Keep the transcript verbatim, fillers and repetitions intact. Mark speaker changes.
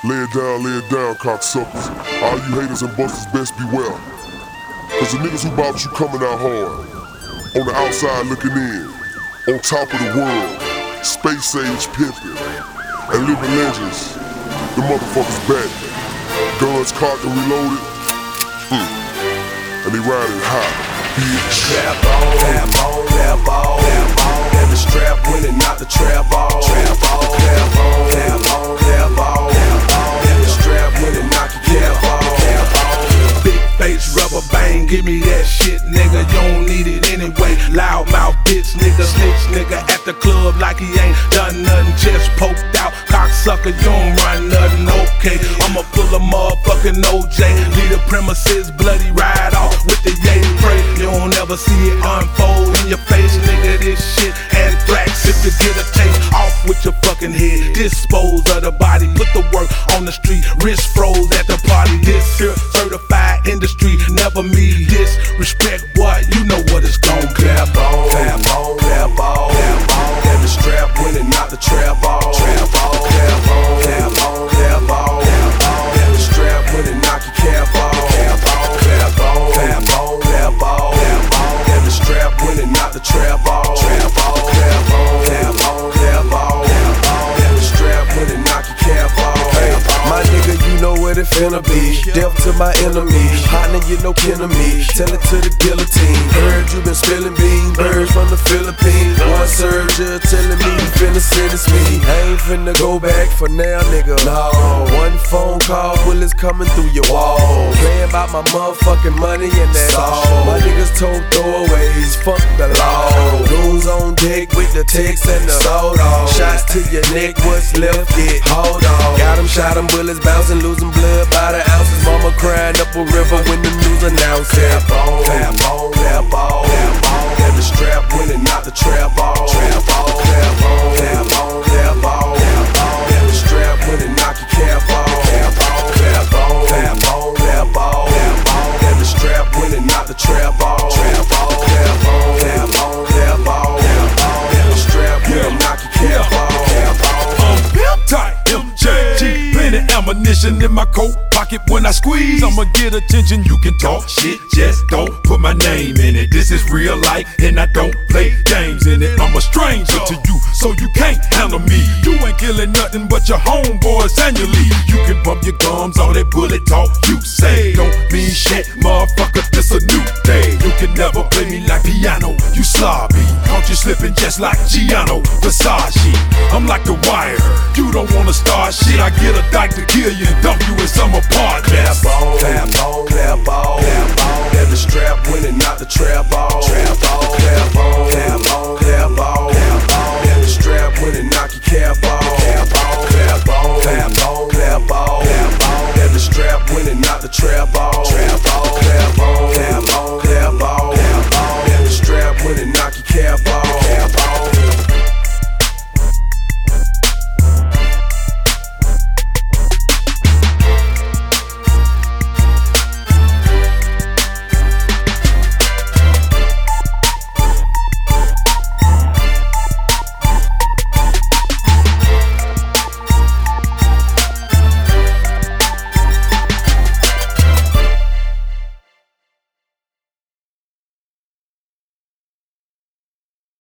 Speaker 1: Lay it down, lay it down, cocksuckers. All you haters and busters best beware. Cause the niggas who bout you coming out hard. On the outside looking in. On top of the world. Space age pimping. And living legends. The motherfuckers back. Guns cocked and reloaded. Mm. And they riding high. Bitch.
Speaker 2: Trap on, trap on, trap on, trap on. And the strap winning, not the trap on. Trap on, trap on, trap on, trap on. And the strap winning, knock your cap off. Big face, rubber bang, give me that shit, nigga. You don't need it anyway. Loud mouth bitch, nigga, snitch, nigga. At the club like he ain't done nothing, just poked out. Cocksucker, you don't run nothing, okay. I'ma pull a motherfucking O J. Leave the premises bloody, ride off with the yay spray. You don't ever see it unfold in your face, nigga. This shit anthrax. If you get a taste off with your fucking head, dispose of the body, put the work on the street. Wrist froze at the party. This here certified industry, never me disrespect, boy. You know what it's gon' clap on, clap on, clap on, clap on. And the strap winning, not the trap on. Trap on, clap on, clap on, clap on, clap on. And the strap winning, knock your cap off. Clap on, clap on, clap on, clap on, clap on. And the strap winning, not the trap on. Trap on, clap on, clap on, clap on, clap on. And the strap winning, knock your cap off. Hey, my nigga, you know what it finna be. Death to my enemy, partner, you know kin of me. Tell it to the guillotine. Heard you been spilling beans, birds from the Philippines. One surgeon telling me you finna sentence me. I ain't finna go back for now, nigga. No, one phone call, bullets coming through your wall. Playing about my motherfucking money and that all. My niggas told throwaways, fuck the law. Goons on deck with the text and the sold off. Shots to your neck, what's left, get hold on. Got him, shot him, bullets bouncing, losing blood by the ounces. Mama crying up a river when the news announced it. Tap on, tap on, tap on, tap on. And the strap winning, not the trap on. Trap on, tap on, tap on, tap on, tap on. And the strap winning, knock your cap off. Tap on, tap on, tap on, tap on, tap on. And the strap winning, not the trap on. Trap on, tap on, tap on, tap on, tap on. And the strap winning, knock your cap off. Tap on.
Speaker 3: I'm built tight, M J G, plenty ammunition in my coat pocket when I squeeze. I'ma get attention, you can talk shit, just don't put my name in it. This is real life, and I don't play games in it. I'm a stranger to you, so you can't handle me. You ain't killing nothing but your homeboys annually. You can bump your gums, all that bullet talk you say don't mean shit, motherfucker, this a new day. You can never play me like piano, you sloppy. Caught you slipping just like Gianno Versace. I'm like the Wire, you don't wanna start shit. I get a dyke to kill you and dump you in some apartment.
Speaker 2: Tap on, tap